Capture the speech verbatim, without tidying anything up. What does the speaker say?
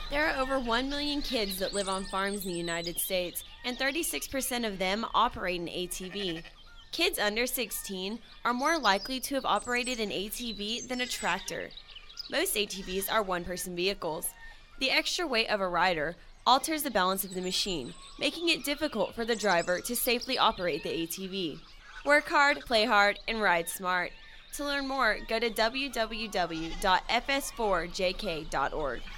There are over one million kids that live on farms in the United States, and thirty-six percent of them operate an A T V. Kids under sixteen are more likely to have operated an A T V than a tractor. Most A T Vs are one-person vehicles. The extra weight of a rider alters the balance of the machine, making it difficult for the driver to safely operate the A T V. Work hard, play hard, and ride smart. To learn more, go to w w w dot f s four j k dot org.